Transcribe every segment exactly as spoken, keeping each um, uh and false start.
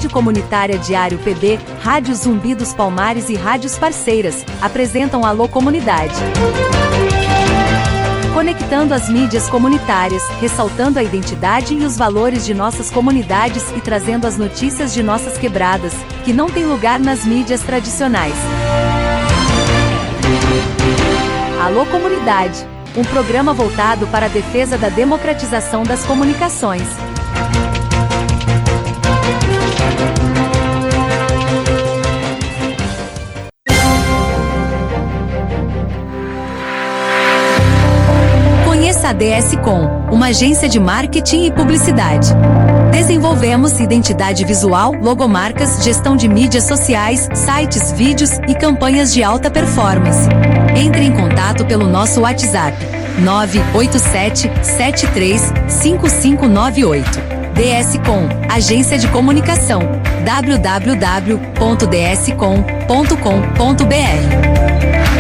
Rádio Comunitária Diário P B, Rádio Zumbi dos Palmares e rádios parceiras apresentam Alô Comunidade. Conectando as mídias comunitárias, ressaltando a identidade e os valores de nossas comunidades e trazendo as notícias de nossas quebradas, que não têm lugar nas mídias tradicionais. Alô Comunidade, um programa voltado para a defesa da democratização das comunicações. Conheça a D S Com, uma agência de marketing e publicidade. Desenvolvemos identidade visual, logomarcas, gestão de mídias sociais, sites, vídeos e campanhas de alta performance. Entre em contato pelo nosso WhatsApp nove oito sete, sete três, cinco cinco nove oito. D S Com, agência de comunicação. w w w ponto d s com ponto com ponto b r.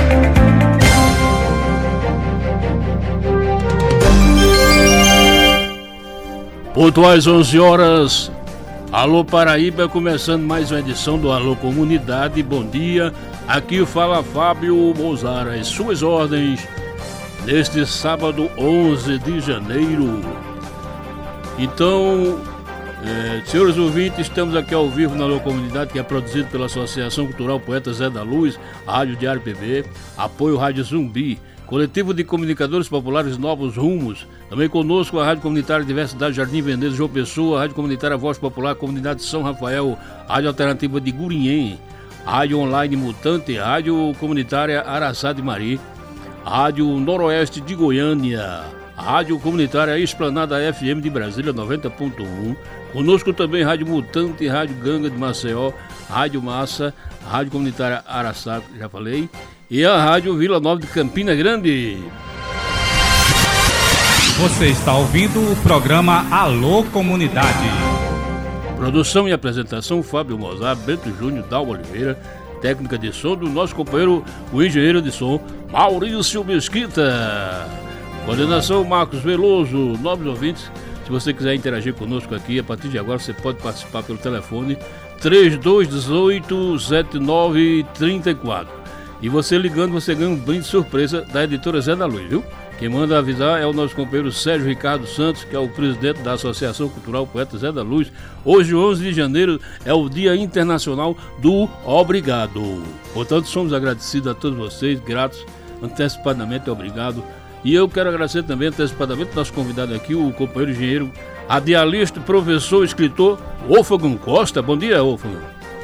Pontuais onze horas, Alô Paraíba, começando mais uma edição do Alô Comunidade. Bom dia, aqui fala Fábio Mozara, as suas ordens, neste sábado onze de janeiro. Então, é, senhores ouvintes, estamos aqui ao vivo na Alô Comunidade, que é produzido pela Associação Cultural Poeta Zé da Luz, Rádio Diário P B, apoio Rádio Zumbi, Coletivo de Comunicadores Populares Novos Rumos. Também conosco a Rádio Comunitária Diversidade Jardim Veneza, João Pessoa, a Rádio Comunitária Voz Popular, Comunidade São Rafael, Rádio Alternativa de Gurinhém, Rádio Online Mutante, Rádio Comunitária Araçá de Mari, Rádio Noroeste de Goiânia, Rádio Comunitária Esplanada F M de Brasília noventa ponto um. Conosco também Rádio Mutante, Rádio Ganga de Maceió, Rádio Massa, Rádio Comunitária Araçá, já falei, e a Rádio Vila Nova de Campina Grande. Você está ouvindo o programa Alô Comunidade. Produção e apresentação Fábio Mozart, Bento Júnior, Dal Oliveira. Técnica de som do nosso companheiro, o engenheiro de som Maurício Mesquita. Coordenação Marcos Veloso. Nobres ouvintes, se você quiser interagir conosco aqui, a partir de agora você pode participar pelo telefone trinta e dois, dezoito, setenta e nove, trinta e quatro. E você ligando, você ganha um brinde surpresa da editora Zé da Luz, viu? Quem manda avisar é o nosso companheiro Sérgio Ricardo Santos, que é o presidente da Associação Cultural Poeta Zé da Luz. Hoje, onze de janeiro, é o Dia Internacional do Obrigado. Portanto, somos agradecidos a todos vocês, gratos antecipadamente, obrigado. E eu quero agradecer também antecipadamente ao nosso convidado aqui, o companheiro engenheiro, radialista, professor, escritor, Wolfgang Costa. Bom dia, Wolfgang.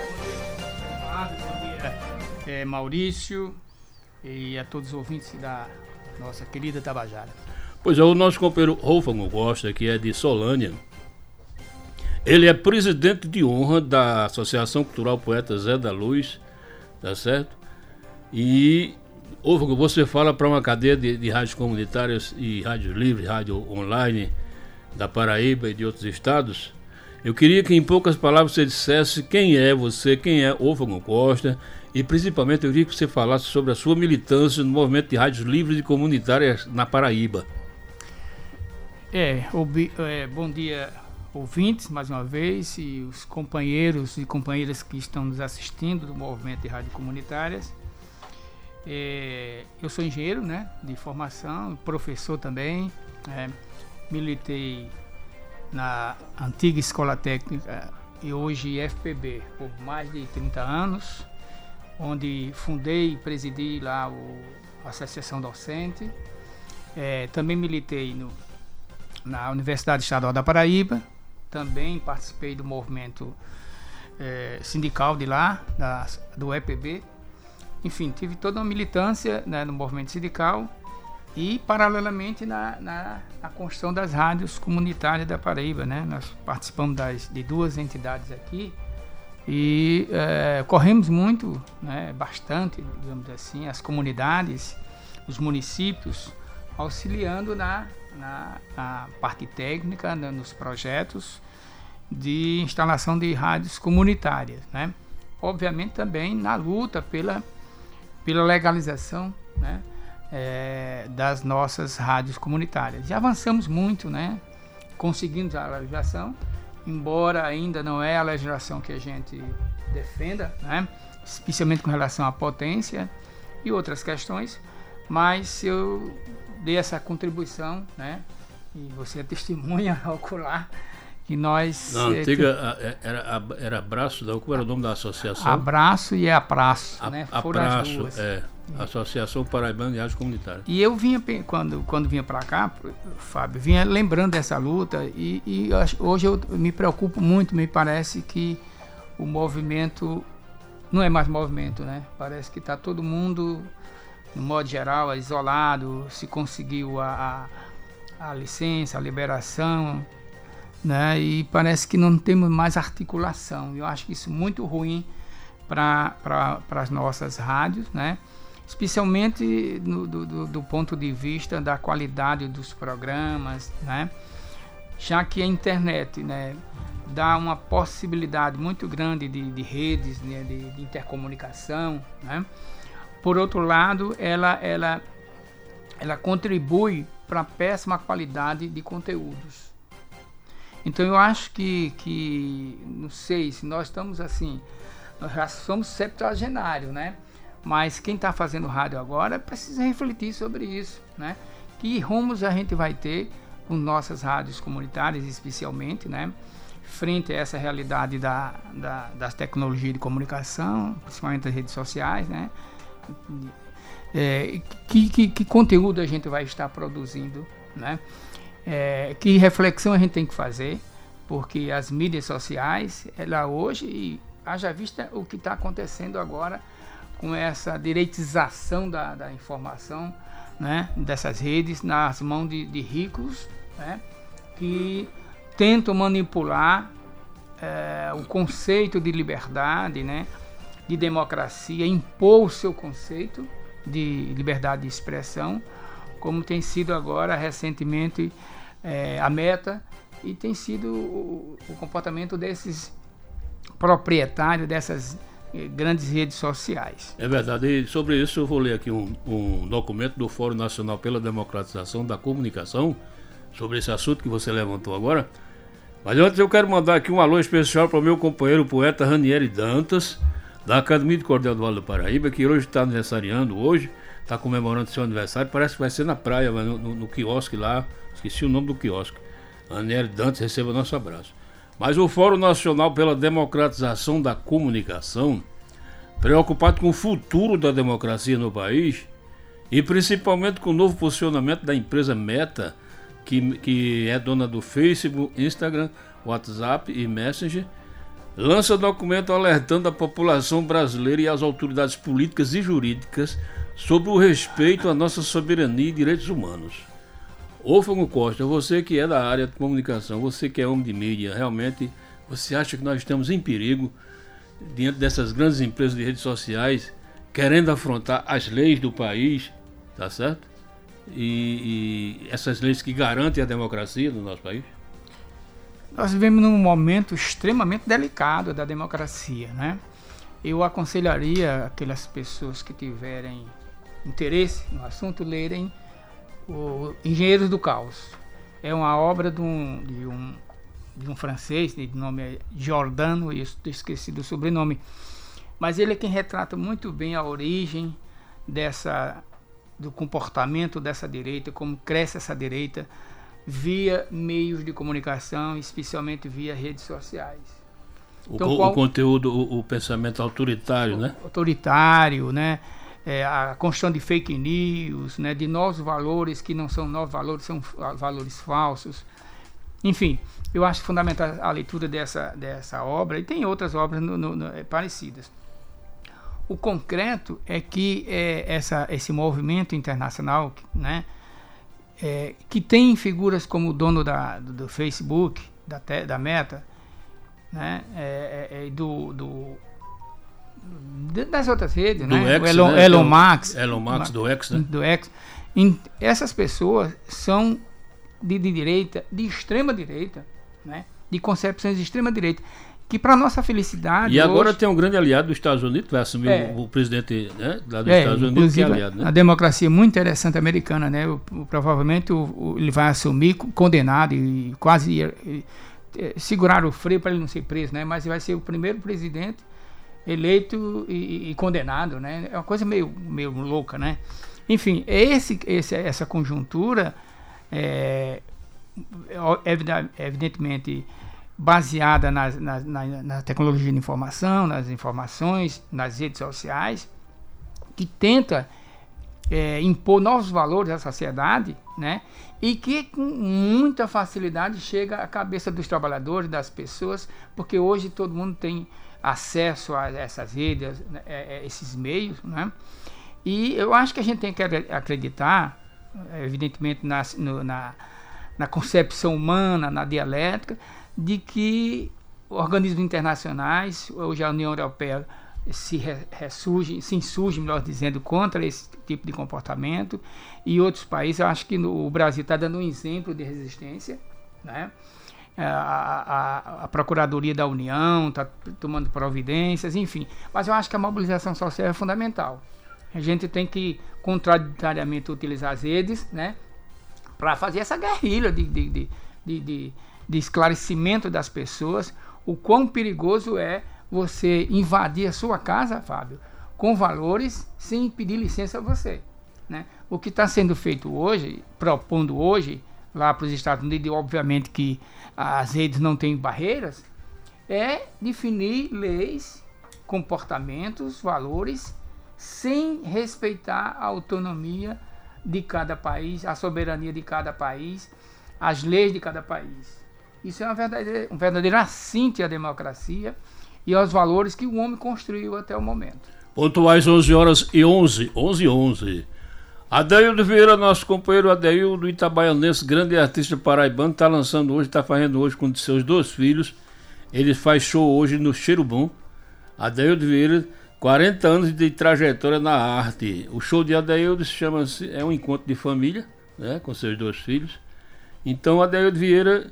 Bom dia, é, Maurício, e a todos os ouvintes da nossa querida Tabajara. Pois é, o nosso companheiro Wolfgang Costa, que é de Solânia, ele é presidente de honra da Associação Cultural Poeta Zé da Luz, tá certo? E, Wolfgang, você fala para uma cadeia de, de rádios comunitárias e rádios livres, rádio online da Paraíba e de outros estados. Eu queria que em poucas palavras você dissesse quem é você, quem é Wolfgang Costa, e principalmente eu queria que você falasse sobre a sua militância no movimento de rádios livres e comunitárias na Paraíba. É, obi, é, bom dia, ouvintes, mais uma vez, e os companheiros e companheiras que estão nos assistindo do movimento de rádios comunitárias. É, eu sou engenheiro, né, de formação, professor também, é, militei na antiga Escola Técnica e hoje F P B por mais de trinta anos, onde fundei e presidi lá o, a Associação Docente. É, também militei no, na Universidade Estadual da Paraíba, também participei do movimento é, sindical de lá, da, do E P B. Enfim, tive toda uma militância, né, no movimento sindical e, paralelamente, na, na, na construção das rádios comunitárias da Paraíba, né? Nós participamos das, de duas entidades aqui e é, corremos muito, né, bastante, digamos assim, as comunidades, os municípios, auxiliando na, na, na parte técnica, né, nos projetos de instalação de rádios comunitárias, né? Obviamente também na luta pela, pela legalização, né, é, das nossas rádios comunitárias. Já avançamos muito, né? Conseguimos a legalização embora ainda não é a legislação que a gente defenda, né? Especialmente com relação à potência e outras questões, mas eu dei essa contribuição, né? E você é testemunha ocular que nós... Na antiga é, que, era, era Abraço, qual era o nome da associação? Abraço e Apraço, a, né? Foram Abraço, as duas. É, Associação Paraibana de Arte Comunitária. E eu vinha, quando, quando vinha para cá, Fábio, vinha lembrando dessa luta e, e hoje eu me preocupo muito, me parece que o movimento não é mais movimento, né? Parece que está todo mundo, no modo geral, isolado, se conseguiu a, a, a licença, a liberação, né? E parece que não temos mais articulação. Eu acho que isso é muito ruim para pra, as nossas rádios, né? Especialmente no, do, do ponto de vista da qualidade dos programas, né? Já que a internet, né, dá uma possibilidade muito grande de, de redes, né, de, de intercomunicação, né? Por outro lado, ela, ela, ela contribui para a péssima qualidade de conteúdos. Então eu acho que, que, não sei, se nós estamos assim, nós já somos septuagenários, né? Mas quem está fazendo rádio agora precisa refletir sobre isso, né? Que rumos a gente vai ter com nossas rádios comunitárias, especialmente, né? Frente a essa realidade da, da, das tecnologias de comunicação, principalmente as redes sociais, né? É, que, que, que conteúdo a gente vai estar produzindo, né? É, que reflexão a gente tem que fazer, porque as mídias sociais, ela hoje, e haja vista o que está acontecendo agora com essa direitização da, da informação, né, dessas redes nas mãos de, de ricos, né, que tentam manipular é, o conceito de liberdade, né, de democracia, impor o seu conceito de liberdade de expressão, como tem sido agora recentemente é, a Meta, e tem sido o, o comportamento desses proprietários dessas eh, grandes redes sociais. É verdade, e sobre isso eu vou ler aqui um, um documento do Fórum Nacional pela Democratização da Comunicação, sobre esse assunto que você levantou agora. Mas antes eu quero mandar aqui um alô especial para o meu companheiro poeta Ranieri Dantas, da Academia de Cordel do Vale do Paraíba, que hoje está aniversariando, hoje está comemorando seu aniversário, parece que vai ser na praia, no, no, no quiosque lá, esqueci o nome do quiosque. Ranieri Dantas, receba nosso abraço. Mas o Fórum Nacional pela Democratização da Comunicação, preocupado com o futuro da democracia no país e principalmente com o novo posicionamento da empresa Meta, que, que é dona do Facebook, Instagram, WhatsApp e Messenger, lança documento alertando a população brasileira e as autoridades políticas e jurídicas sobre o respeito à nossa soberania e direitos humanos. Ô Fogo Costa, você que é da área de comunicação, você que é homem de mídia, realmente você acha que nós estamos em perigo diante dessas grandes empresas de redes sociais querendo afrontar as leis do país, tá certo? E, e essas leis que garantem a democracia no nosso país? Nós vivemos num momento extremamente delicado da democracia, né? Eu aconselharia aquelas pessoas que tiverem interesse no assunto lerem o Engenheiros do Caos. É uma obra de um, de um, de um francês, de nome Giordano, eu esqueci do sobrenome, mas ele é quem retrata muito bem a origem dessa, do comportamento dessa direita, como cresce essa direita via meios de comunicação, especialmente via redes sociais. O, então, qual, o conteúdo, o, o pensamento autoritário, né? Autoritário, né? É, a construção de fake news, né, de novos valores que não são novos valores, são valores falsos. Enfim, eu acho fundamental a leitura dessa, dessa obra, e tem outras obras no, no, no, parecidas. O concreto é que é, essa, esse movimento internacional, né, é, que tem figuras como o dono da, do, do Facebook, da, da Meta, né, é, é, do... do das outras redes, do né? X, o Elon, né? Elon Musk, Elon Musk do X, né? do X. Em, essas pessoas são de, de direita, de extrema direita, né? De concepções de extrema direita, que para nossa felicidade. E agora hoje, tem um grande aliado dos Estados Unidos, vai assumir é, o, o presidente, né, lá dos é, Estados Unidos, que é aliado, né? A democracia muito interessante americana, né? O, o, provavelmente o, o, ele vai assumir condenado e quase e, segurar o freio para ele não ser preso, né? Mas vai ser o primeiro presidente eleito e, e condenado, né? É uma coisa meio, meio louca, né? Enfim, esse, esse, essa conjuntura é, é evidentemente baseada na, na, na, na tecnologia de informação, nas informações, nas redes sociais, que tenta é, impor novos valores à sociedade, né? E que com muita facilidade chega à cabeça dos trabalhadores, das pessoas, porque hoje todo mundo tem acesso a essas redes, a esses meios, né? E eu acho que a gente tem que acreditar, evidentemente, na, no, na, na concepção humana, na dialética, de que organismos internacionais, hoje a União Europeia se ressurge, se insurge, melhor dizendo, contra esse tipo de comportamento, e outros países. Eu acho que no, o Brasil está dando um exemplo de resistência, né? A, a, a Procuradoria da União está tomando providências, enfim. Mas eu acho que a mobilização social é fundamental. A gente tem que, contraditoriamente, utilizar as redes, né, para fazer essa guerrilha de, de, de, de, de, de esclarecimento das pessoas, o quão perigoso é você invadir a sua casa, Fábio, com valores sem pedir licença a você, né? O que está sendo feito hoje, propondo hoje, lá para os Estados Unidos, e obviamente que as redes não têm barreiras, é definir leis, comportamentos, valores, sem respeitar a autonomia de cada país, a soberania de cada país, as leis de cada país. Isso é uma verdadeira, um verdadeiro assinte à democracia e aos valores que o homem construiu até o momento. Pontuais onze horas e onze, onze e onze. Adeildo Vieira, nosso companheiro Adeildo Itabaianense, grande artista paraibano, está lançando hoje, está fazendo hoje com seus dois filhos. Ele faz show hoje no Cheiro Bom. Adeildo Vieira, quarenta anos de trajetória na arte. O show de Adeildo se chama, é um encontro de família, né, com seus dois filhos. Então Adeildo Vieira,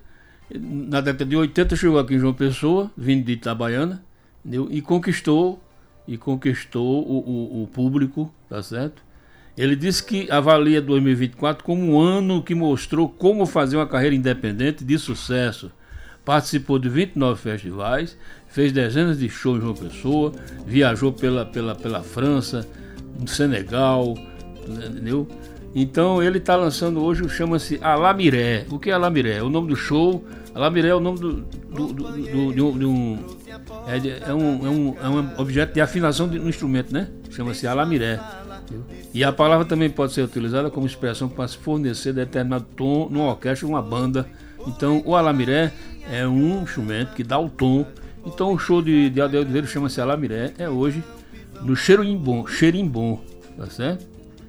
na década de oitenta, chegou aqui em João Pessoa, vindo de Itabaiana, entendeu? E conquistou, e conquistou o, o, o público, tá certo? Ele disse que avalia dois mil e vinte e quatro como um ano que mostrou como fazer uma carreira independente de sucesso. Participou de vinte e nove festivais, fez dezenas de shows em João Pessoa, viajou pela, pela, pela França, no Senegal, entendeu? Então ele está lançando hoje, chama-se Alamiré. O que é Alamiré? É o nome do show. Alamiré é o nome do, do, do, do, do, de um, é, de, é, um, é, um, é um objeto de afinação de um instrumento, né? Chama-se Alamiré. E a palavra também pode ser utilizada como expressão para se fornecer determinado tom numa orquestra ou uma banda. Então o Alamiré é um instrumento que dá o tom. Então o show de, de Adeildo Vieira chama-se Alamiré, é hoje no Xerimbom, Xerimbom, tá certo?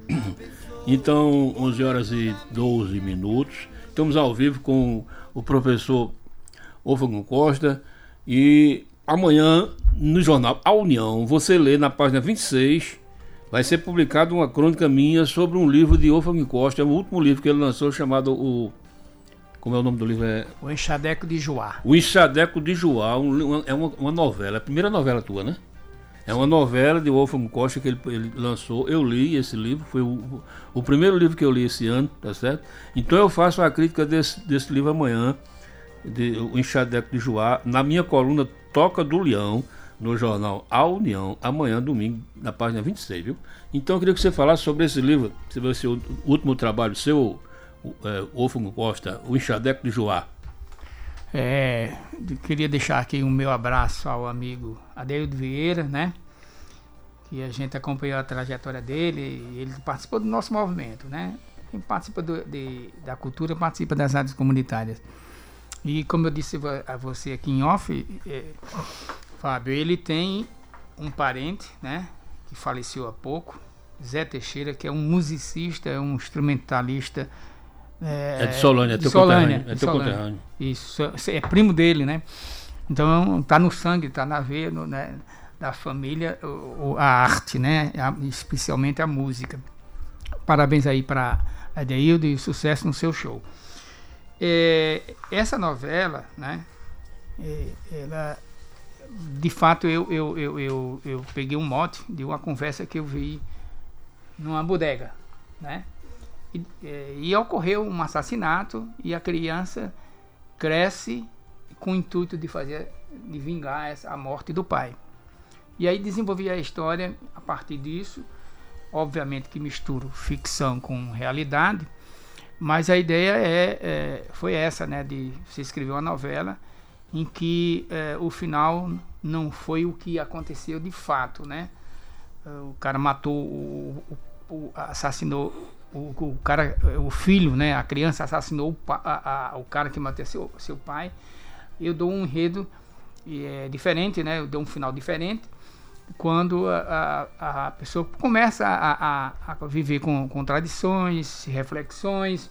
Então, onze horas e doze minutos, estamos ao vivo com o professor Wolfgang Costa, e amanhã no jornal A União, você lê na página vinte e seis, vai ser publicada uma crônica minha sobre um livro de Wolfgang Costa, é o último livro que ele lançou, chamado o... Como é o nome do livro? É... O Enxadeco de Joá. O Enxadeco de Joá, um, é uma, uma novela, a primeira novela tua, né? É uma novela de Wolfgang Costa que ele, ele lançou. Eu li esse livro, foi o, o primeiro livro que eu li esse ano, tá certo? Então eu faço a crítica desse, desse livro amanhã, de, o Enxadeco de Joá, na minha coluna Toca do Leão, no jornal A União, amanhã, domingo, na página vinte e seis, viu? Então eu queria que você falasse sobre esse livro, se vai ser o último trabalho seu, é, Wolfgang Costa, o Enxadeco de Joá. É, queria deixar aqui o meu abraço ao amigo Adeildo Vieira, né? Que a gente acompanhou a trajetória dele, ele participou do nosso movimento, né? Quem participa do, de, da cultura participa das áreas comunitárias. E como eu disse a você aqui em off, é, Fábio, ele tem um parente, né? Que faleceu há pouco, Zé Teixeira, que é um musicista, é um instrumentalista. É, é de Solânia, é de teu Solânia, conterrâneo. É teu conterrâneo. Isso, é primo dele, né? Então tá no sangue, tá na veia, no, né, da família, o, a arte, né? A, especialmente a música. Parabéns aí para Adeildo e sucesso no seu show. É, essa novela, né? É, ela, de fato, eu, eu, eu, eu, eu peguei um mote de uma conversa que eu vi numa bodega, né? E, e ocorreu um assassinato e a criança cresce com o intuito de fazer, de vingar essa, a morte do pai. E aí desenvolvi a história a partir disso, obviamente que misturo ficção com realidade, mas a ideia é, é, foi essa, né, de você escrever uma novela em que é, o final não foi o que aconteceu de fato, né? O cara matou, o, o, o assassinou o, o cara, o filho, né? A criança assassinou o, a, a, o cara que matou seu, seu pai. Eu dou um enredo é, diferente, né? Eu dou um final diferente quando a, a, a pessoa começa a, a, a viver com contradições, reflexões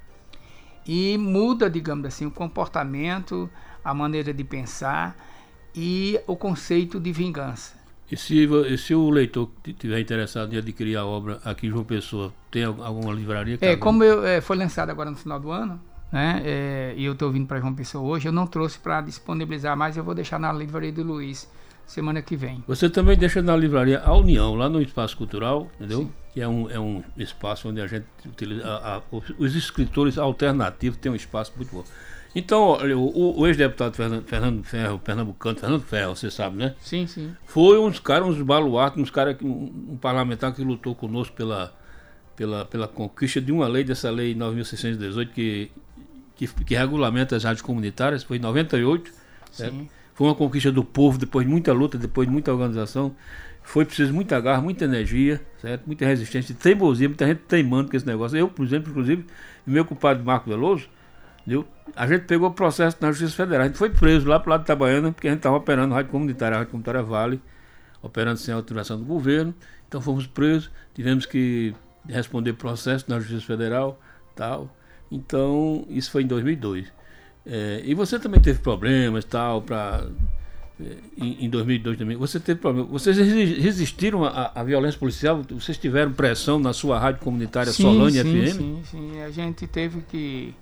e muda, digamos assim, o comportamento, a maneira de pensar e o conceito de vingança. E se, e se o leitor estiver interessado em adquirir a obra aqui em João Pessoa, tem alguma livraria? Que é, como eu, é, foi lançado agora no final do ano, né, é, e eu estou vindo para João Pessoa hoje, eu não trouxe para disponibilizar mais, eu vou deixar na livraria do Luiz semana que vem. Você também deixa na livraria A União, lá no Espaço Cultural, entendeu? Sim. Que é um, é um espaço onde a gente utiliza, a, a, os escritores alternativos têm um espaço muito bom. Então, olha, o, o ex-deputado Fernando, Fernando Ferro, pernambucano, Fernando Ferro, você sabe, né? Sim, sim. Foi uns caras, uns baluartes, uns caras, um, um parlamentar que lutou conosco pela, pela, pela conquista de uma lei, dessa lei nove mil seiscentos e dezoito, que, que, que regulamenta as rádios comunitárias, foi em noventa e oito. Certo? Sim. Foi uma conquista do povo, depois de muita luta, depois de muita organização. Foi preciso muita garra, muita energia, certo? Muita resistência, teimosia, muita gente teimando com esse negócio. Eu, por exemplo, inclusive, meu compadre Marco Veloso, entendeu? A gente pegou o processo na Justiça Federal. A gente foi preso lá pro lado de Itabaiana, porque a gente estava operando a rádio comunitária, a rádio comunitária Vale, operando sem autorização do governo. Então fomos presos, tivemos que responder processo na Justiça Federal, tal. Então, isso foi em dois mil e dois. É, e você também teve problemas, tal, para é, em, em dois mil e dois também. Você teve problemas. Vocês resistiram à, à violência policial? Vocês tiveram pressão na sua rádio comunitária sim, Solânia sim, F M? Sim, sim. A gente teve que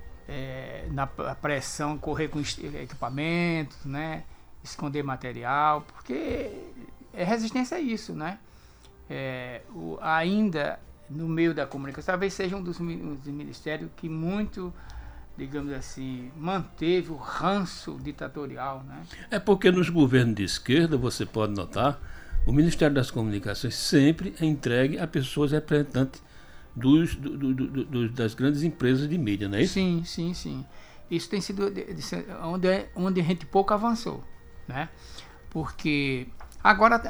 É, na pressão, correr com equipamentos, né, esconder material, porque é resistência a isso, né? É, o, ainda no meio da comunicação, talvez seja um dos, dos ministérios que muito, digamos assim, manteve o ranço ditatorial, né? É porque nos governos de esquerda, você pode notar, o Ministério das Comunicações sempre é entregue a pessoas representantes Dos, do, do, do, do, das grandes empresas de mídia, não é isso? Sim, sim, sim. Isso tem sido de, de, onde, onde a gente pouco avançou, né? Porque agora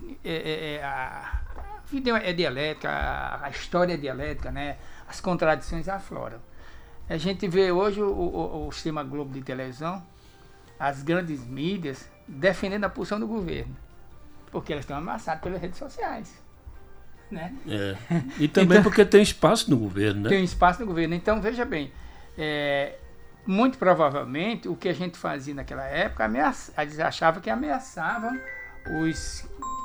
é, é, a vida é dialética, a história é dialética, né? As contradições afloram. A gente vê hoje o, o, o sistema Globo de televisão, as grandes mídias, defendendo a posição do governo, porque elas estão ameaçadas pelas redes sociais. Né? É. E também então, porque tem espaço no governo, né? Tem espaço no governo. Então, veja bem, é, muito provavelmente o que a gente fazia naquela época, ameaça, eles achavam que ameaçavam os...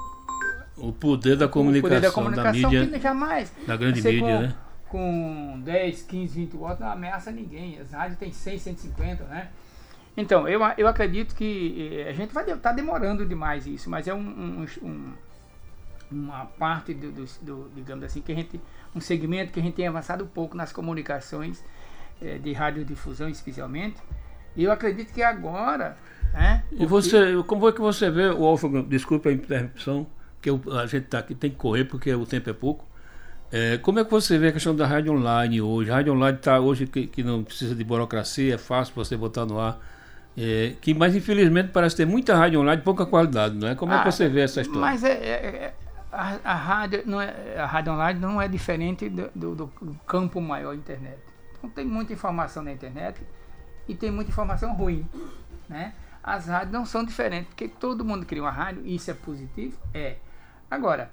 O poder da comunicação, o poder da, comunicação da mídia, que jamais, da grande mídia, com, né? Com dez, quinze, vinte votos não ameaça ninguém. As rádios têm cem, cento e cinquenta, né? Então, eu, eu acredito que a gente vai estar tá demorando demais isso, mas é um... um, um uma parte do, do, do, digamos assim, que a gente, um segmento que a gente tem avançado um pouco nas comunicações eh, de radiodifusão especialmente, e eu acredito que agora, né? E você, como é que você vê, Wolfgang, desculpe a interrupção, que eu, a gente tá aqui, tem que correr porque o tempo é pouco, é, como é que você vê a questão da rádio online hoje? A rádio online está hoje que, que não precisa de burocracia, é fácil você botar no ar, é, que, mas infelizmente parece ter muita rádio online de pouca qualidade, não é? Como é que ah, você vê essa história? Mas é, é A, a, rádio não é, a rádio online não é diferente do, do, do campo maior da internet. Então tem muita informação na internet e tem muita informação ruim, né? As rádios não são diferentes, porque todo mundo cria uma rádio, e isso é positivo? É. Agora,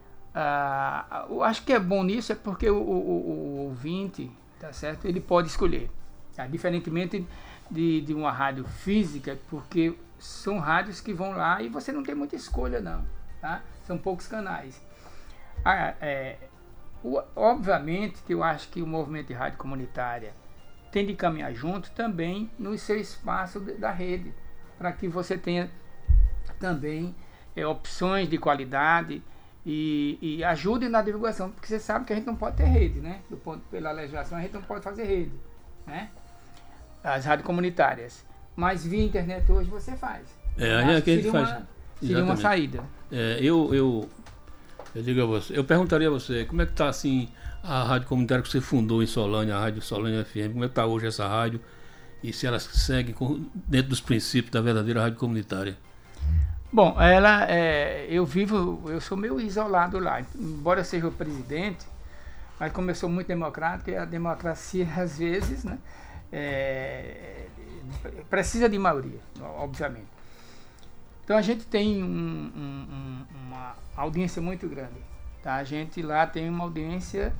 ah, eu acho que é bom nisso é porque o, o, o ouvinte, tá certo? Ele pode escolher, tá? Diferentemente de, de uma rádio física, porque são rádios que vão lá e você não tem muita escolha não, tá? São poucos canais. Ah, é, o, obviamente que eu acho que o movimento de rádio comunitária tem de caminhar junto também no seu espaço de, da rede, para que você tenha também é, opções de qualidade e, e ajude na divulgação, porque você sabe que a gente não pode ter rede, né? Do ponto, pela legislação a gente não pode fazer rede, né? As rádios comunitárias. mas via internet hoje você faz. É, aí é que a gente faz. Uma, seria uma saída. É, eu, eu, eu digo a você, eu perguntaria a você, como é que está assim a rádio comunitária que você fundou em Solânia, a Rádio Solânia F M, como é que está hoje essa rádio e se ela segue com, dentro dos princípios da verdadeira rádio comunitária? Bom, ela, é, eu vivo, eu sou meio isolado lá, embora eu seja o presidente, mas como eu sou muito democrático, e a democracia às vezes, né, é, precisa de maioria, obviamente. Então a gente tem um, um, uma audiência muito grande, tá? A gente lá tem uma audiência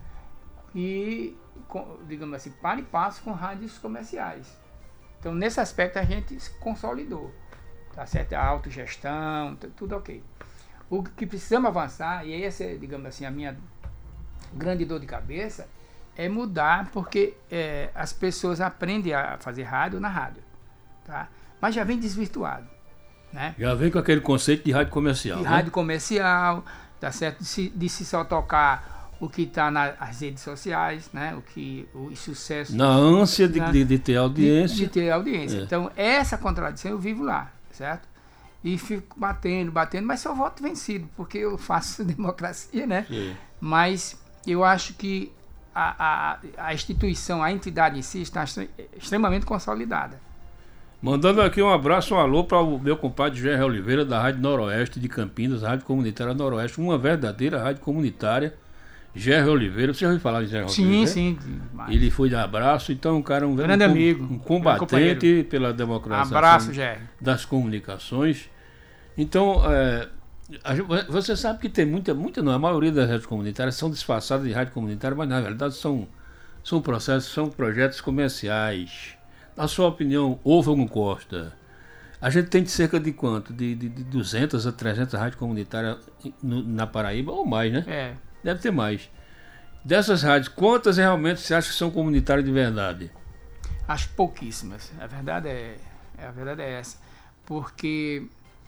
que, digamos assim, para e passo com rádios comerciais. Então nesse aspecto a gente se consolidou. Tá certo? A autogestão, tudo ok. O que precisamos avançar, e essa é, digamos assim, a minha grande dor de cabeça, é mudar, porque é, as pessoas aprendem a fazer rádio na rádio, tá? Mas já vem desvirtuado, né? Já vem com aquele conceito de rádio comercial, de né? rádio comercial, tá certo? De se, de se só tocar o que está nas redes sociais, né? O que o sucesso... Na ânsia de, na, de, de ter audiência. De, de ter audiência. É. Então, essa contradição eu vivo lá. Certo? E fico batendo, batendo, mas só voto vencido, porque eu faço democracia, né? Sim. Mas eu acho que a, a, a instituição, a entidade em si está extremamente consolidada. Mandando aqui um abraço, um alô para o meu compadre Gerry Oliveira, da Rádio Noroeste de Campinas, Rádio Comunitária Noroeste, uma verdadeira rádio comunitária. Gerry Oliveira, você já ouviu falar de Gerry sim, Oliveira? Sim, sim. Ele foi de abraço, então um cara, um grande um, amigo, um combatente pela democracia abraço, Gerry. Das comunicações. Então, é, a, você sabe que tem muita, muita não, a maioria das rádios comunitárias são disfarçadas de rádio comunitária, mas na verdade são, são processos, são projetos comerciais. Na sua opinião, houve algum Costa? A gente tem de cerca de quanto? De, de, de duzentas a trezentas rádios comunitárias no, na Paraíba ou mais, né? É. Deve ter mais. Dessas rádios, quantas realmente você acha que são comunitárias de verdade? Acho pouquíssimas. A verdade é, a verdade é essa. Porque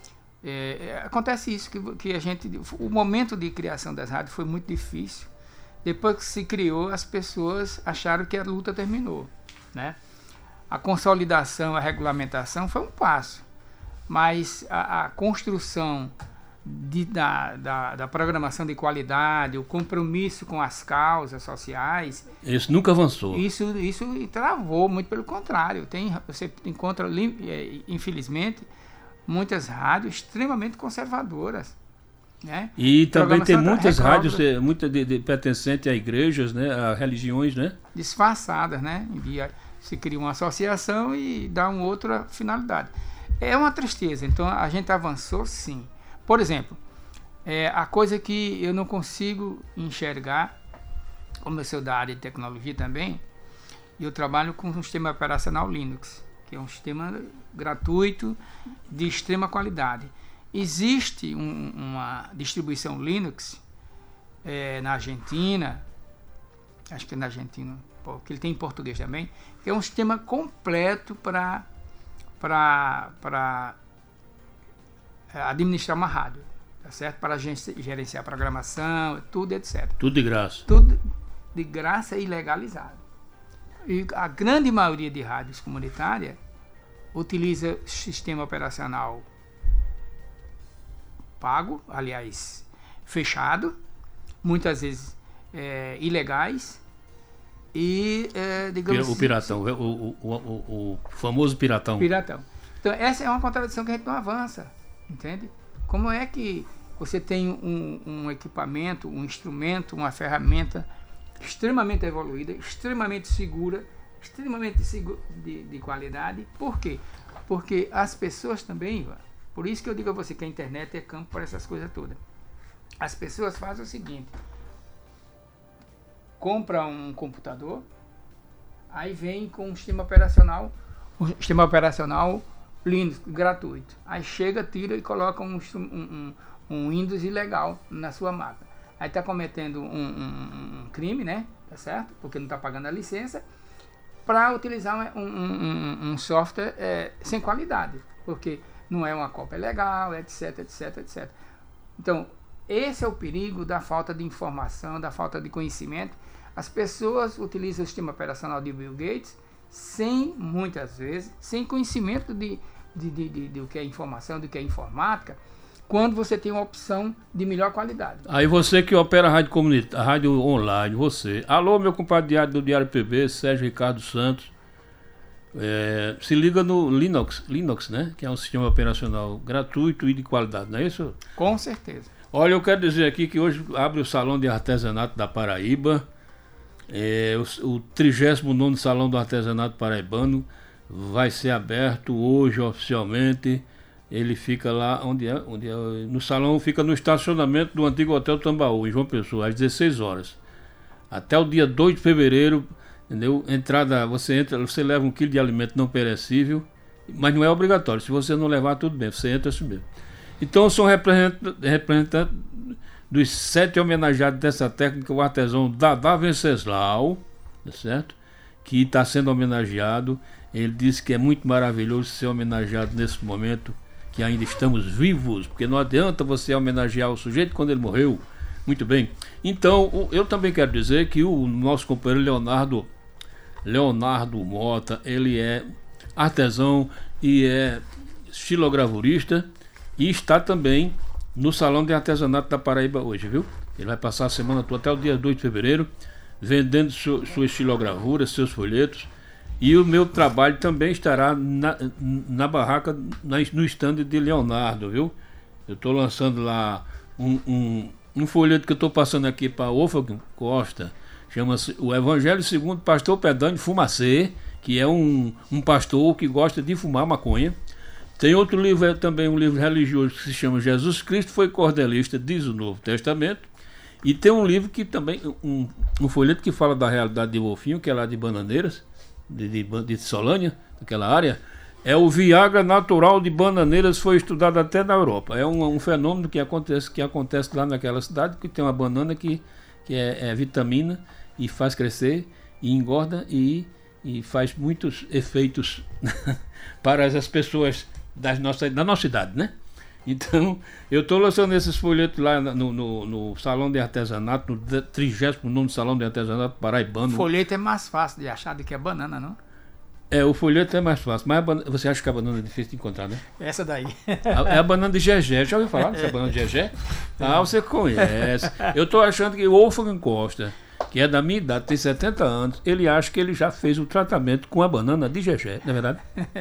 é, acontece isso, que, que a gente... O momento de criação das rádios foi muito difícil. Depois que se criou, as pessoas acharam que a luta terminou, né? A consolidação, a regulamentação foi um passo. Mas a, a construção... De, da, da, da programação de qualidade, o compromisso com as causas sociais. Isso nunca avançou. Isso, isso travou, muito pelo contrário. Tem, você encontra, infelizmente, muitas rádios extremamente conservadoras. Né? E também tem muitas rádios de, muita de, de, pertencentes a igrejas, né? A religiões, né? Disfarçadas, né? Se cria uma associação e dá uma outra finalidade. É uma tristeza. Então a gente avançou, sim. Por exemplo, é, a coisa que eu não consigo enxergar, como eu sou da área de tecnologia também, eu trabalho com um sistema operacional Linux, que é um sistema gratuito de extrema qualidade. Existe um, uma distribuição Linux é, na Argentina, acho que é na Argentina, porque ele tem em português também, que é um sistema completo para para administrar uma rádio, tá certo? Para gerenciar a programação, tudo, etcétera. Tudo de graça. Tudo de graça e legalizado. E a grande maioria de rádios comunitárias utiliza sistema operacional pago, aliás, fechado, muitas vezes é, ilegais e, é, digamos o piratão, o, o, o, o famoso piratão. Piratão. Então, essa é uma contradição que a gente não avança. Entende? Como é que você tem um, um equipamento, um instrumento, uma ferramenta extremamente evoluída, extremamente segura, extremamente segura de, de qualidade? Por quê? Porque as pessoas também, por isso que eu digo a você que a internet é campo para essas coisas todas. As pessoas fazem o seguinte: compra um computador, aí vem com um sistema operacional, um sistema operacional Linux gratuito. Aí chega, tira e coloca um, um, um Windows ilegal na sua máquina. Aí está cometendo um, um, um crime, né? Tá certo? Porque não está pagando a licença, para utilizar um, um, um software é, sem qualidade, porque não é uma cópia legal, etc, etc, etcétera. Então, esse é o perigo da falta de informação, da falta de conhecimento. As pessoas utilizam o sistema operacional de Bill Gates sem, muitas vezes, sem conhecimento de, de, de, de, de o que é informação, do que é informática, quando você tem uma opção de melhor qualidade. Aí você que opera a rádio comunitária, a rádio online, você. Alô, meu compadre diário do Diário P B, Sérgio Ricardo Santos. É, se liga no Linux, Linux, né? Que é um sistema operacional gratuito e de qualidade, não é isso? Com certeza. Olha, eu quero dizer aqui que hoje abre o Salão de Artesanato da Paraíba. É, o, o trigésimo nono Salão do Artesanato Paraibano vai ser aberto hoje oficialmente. Ele fica lá, onde é? Onde é? No salão, fica no estacionamento do antigo Hotel Tambaú, em João Pessoa, às dezesseis horas. Até o dia dois de fevereiro, entendeu? Entrada, você entra, você leva um quilo de alimento não perecível, mas não é obrigatório. Se você não levar, tudo bem, você entra assim mesmo. Então, eu sou representante, representante dos sete homenageados dessa técnica, o artesão Dadá Venceslau, certo? Que está sendo homenageado. Ele disse que é muito maravilhoso ser homenageado nesse momento, que ainda estamos vivos, porque não adianta você homenagear o sujeito quando ele morreu. Muito bem. Então, eu também quero dizer que o nosso companheiro Leonardo, Leonardo Mota, ele é artesão e é estilogravurista e está também no Salão de Artesanato da Paraíba hoje, viu? Ele vai passar a semana toda, até o dia dois de fevereiro, vendendo su, sua estilogravura, seus folhetos. E o meu trabalho também estará na, na barraca, na, no stand de Leonardo, viu? Eu estou lançando lá um, um, um folheto que eu estou passando aqui para Wolfgang Costa, chama-se O Evangelho segundo o Pastor Pedânio Fumacê, que é um, um pastor que gosta de fumar maconha. Tem outro livro, é também um livro religioso que se chama Jesus Cristo foi Cordelista, diz o Novo Testamento. E tem um livro que também, um, um folheto que fala da realidade de Wolfinho, que é lá de Bananeiras, De, de, de Solânia, daquela área, é o Viagra natural de Bananeiras, foi estudado até na Europa. É um, um fenômeno que acontece, que acontece lá naquela cidade, que tem uma banana que, que é, é vitamina e faz crescer e engorda e, e faz muitos efeitos para as pessoas das nossas, da nossa idade, né? Então, eu estou lançando esses folhetos lá no, no, no Salão de Artesanato, no trigésimo nono Salão de Artesanato Paraibano. O folheto é mais fácil de achar do que a banana, não? É, o folheto é mais fácil, mas a banana, você acha que a banana é difícil de encontrar, né? Essa daí. É a banana de Gegé, já ouviu falar dessa banana de Gegé? Ah, você conhece. Eu estou achando que o Wolfgang Costa, que é da minha idade, tem setenta anos, ele acha que ele já fez o tratamento com a banana de Gegé, não é verdade?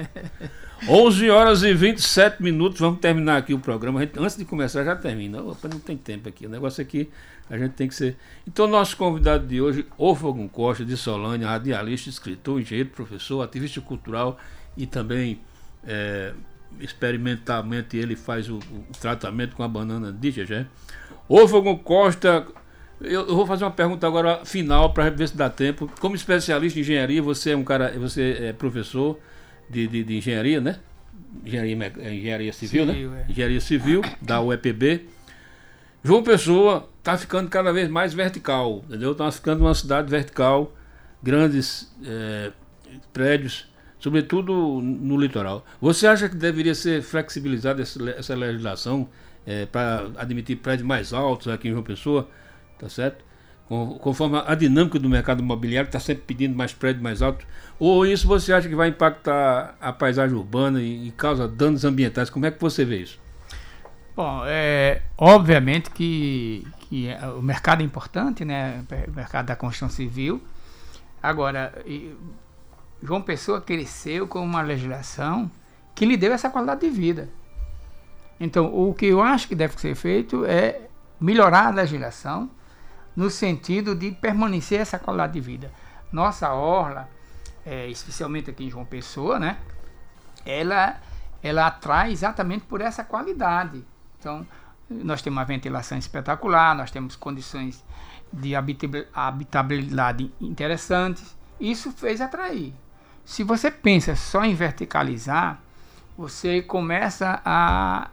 onze horas e vinte e sete minutos, vamos terminar aqui o programa. A gente, antes de começar, já termina. Opa, não tem tempo aqui. O negócio aqui, a gente tem que ser. Então, nosso convidado de hoje, Wolfgang Costa, de Solânia, radialista, escritor, engenheiro, professor, ativista cultural e também, é, experimentalmente, ele faz o, o tratamento com a banana de Gegé. Wolfgang Costa, eu, eu vou fazer uma pergunta agora final para ver se dá tempo. Como especialista em engenharia, você é um cara, você é professor. De, de, de engenharia, né? Engenharia, engenharia civil, civil, né? É. Engenharia civil, da U E P B. João Pessoa está ficando cada vez mais vertical, entendeu? Está ficando uma cidade vertical, grandes é, prédios, sobretudo no litoral. Você acha que deveria ser flexibilizada essa, essa legislação é, para admitir prédios mais altos aqui em João Pessoa, tá certo? Conforme a dinâmica do mercado imobiliário, que está sempre pedindo mais prédios mais altos, ou isso você acha que vai impactar a paisagem urbana e, e causa danos ambientais? Como é que você vê isso? Bom, é, obviamente que, que é, o mercado é importante, né? O mercado da construção civil. Agora, e, João Pessoa cresceu com uma legislação que lhe deu essa qualidade de vida. Então, o que eu acho que deve ser feito é melhorar a legislação, no sentido de permanecer essa qualidade de vida. Nossa orla, é, especialmente aqui em João Pessoa, né, ela, ela atrai exatamente por essa qualidade. Então, nós temos uma ventilação espetacular, nós temos condições de habitabilidade interessantes. Isso fez atrair. Se você pensa só em verticalizar, você começa a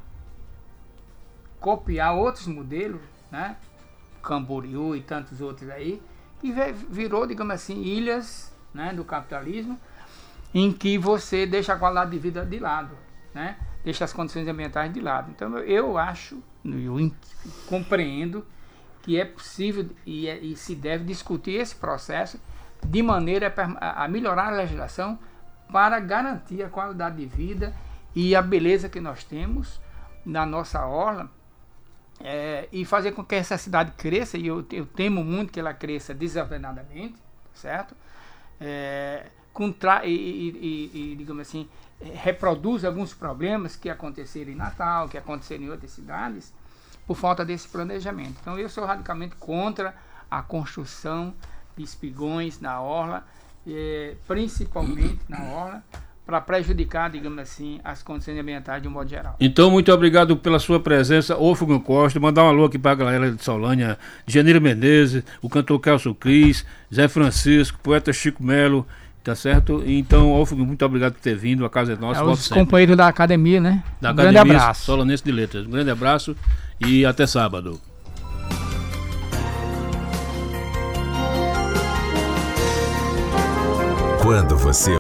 copiar outros modelos, né? Camboriú e tantos outros aí, que virou, digamos assim, ilhas, né, do capitalismo, em que você deixa a qualidade de vida de lado, né, deixa as condições ambientais de lado. Então eu acho, eu compreendo que é possível e, é, e se deve discutir esse processo de maneira a, a melhorar a legislação para garantir a qualidade de vida e a beleza que nós temos na nossa orla, é, e fazer com que essa cidade cresça, e eu, eu temo muito que ela cresça desordenadamente, certo? É, contra, e, e, e, e, digamos assim, reproduz alguns problemas que aconteceram em Natal, que aconteceram em outras cidades, por falta desse planejamento. Então eu sou radicalmente contra a construção de espigões na orla, é, principalmente na orla, para prejudicar, digamos assim, as condições ambientais de um modo geral. Então, muito obrigado pela sua presença, Wolfgang Costa. Mandar um alô aqui para a galera de Solânia, Janeiro Menezes, o cantor Celso Cris, Zé Francisco, poeta Chico Melo, tá certo? Então, Wolfgang, muito obrigado por ter vindo, a casa é nossa. É, os companheiros da academia, né? Da um Academia grande abraço. Solanense de Letras. Um grande abraço e até sábado. Quando você